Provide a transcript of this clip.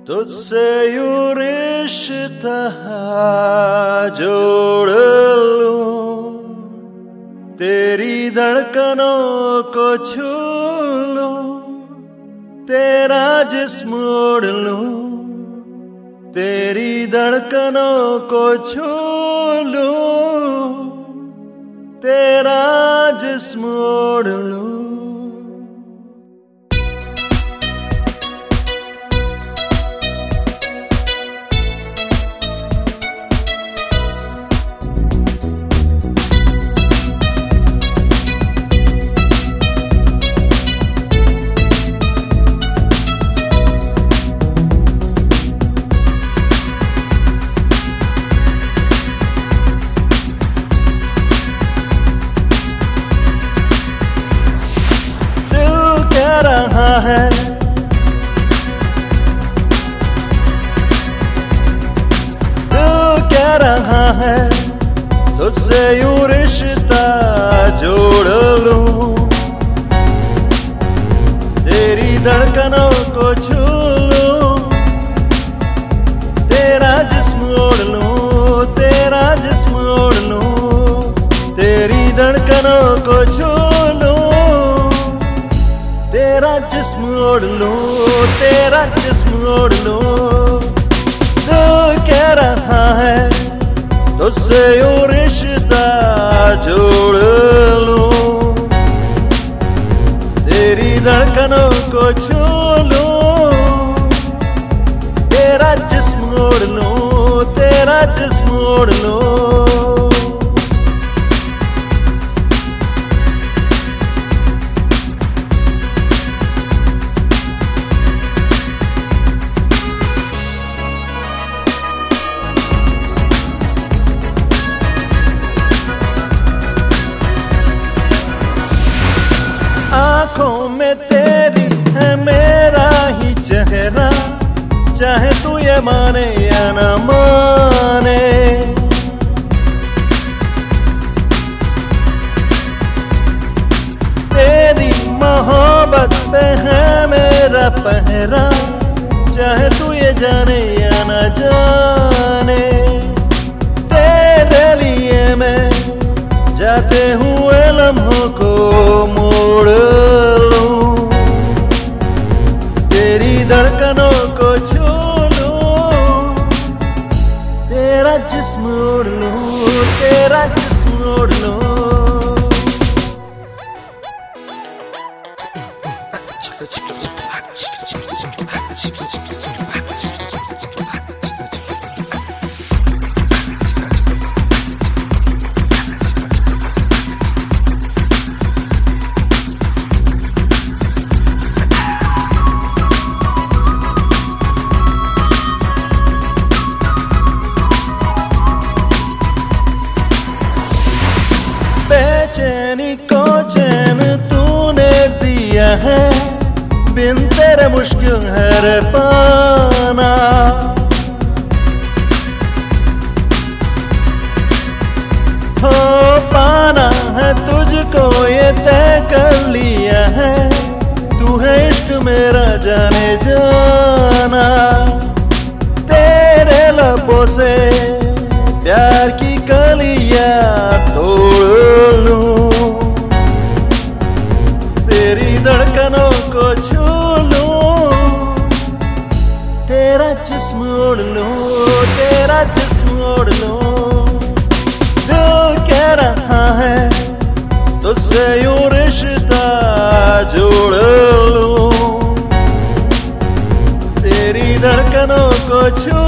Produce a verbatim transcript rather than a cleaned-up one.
तुझसे यूं रिश्ता जोड़ लूं, तेरी धड़कनों को छू लूं, तेरा जिस्म ओढ़ लूं, तेरी धड़कनों को छू लूं, तेरा जिस्म ओढ़ लूं। है दिल कह रहा है तुझसे यूं रिश्ता जोड़ लूं, तेरी धड़कनों को छू लूं, तेरा जिस्म ओढ़ लूं, तेरा जिस्म ओढ़ लूं, तेरी धड़कनों को छू लूं, तेरा जिस्म ओढ़ लूं, तेरा जिस्म ओढ़ लूं। दिल कह रहा है तुझसे यूं रिश्ता जोड़ लूं, तेरी धड़कनों को छू लूं, तेरा जिस्म ओढ़ लूं, तेरा जिस्म ओढ़ लूं। आँखों में तेरी है मेरा ही चेहरा, चाहे तू ये माने या न माने। तेरी मोहब्बत पे है मेरा पहरा, चाहे तू ये जाने या न जाने। तेरे लिए मैं जाते हुए लम्हों को मोड़ लूं, तेरी धड़कनों को छू लूं, तेरा जिस्म ओढ़ लूं, तेरा जिस्म ओढ़ लूं। बेचैनी को चैन तूने दिया है, बिन तेरे मुश्किल है रे पाना। हो पाना है तुझको ये तय कर लिया है, तू है इश्क मेरा जाने जाना। तेरे लबों से प्यार की कलियां तोड़ लूं, तेरी धड़कनों को छू लूं, तेरा जिस्म ओढ़ लूं, तेरा जिस्म ओढ़ लूं। दिल कह रहा है तुझसे यूं रिश्ता जोड़ लूं, तेरी धड़कनों को छू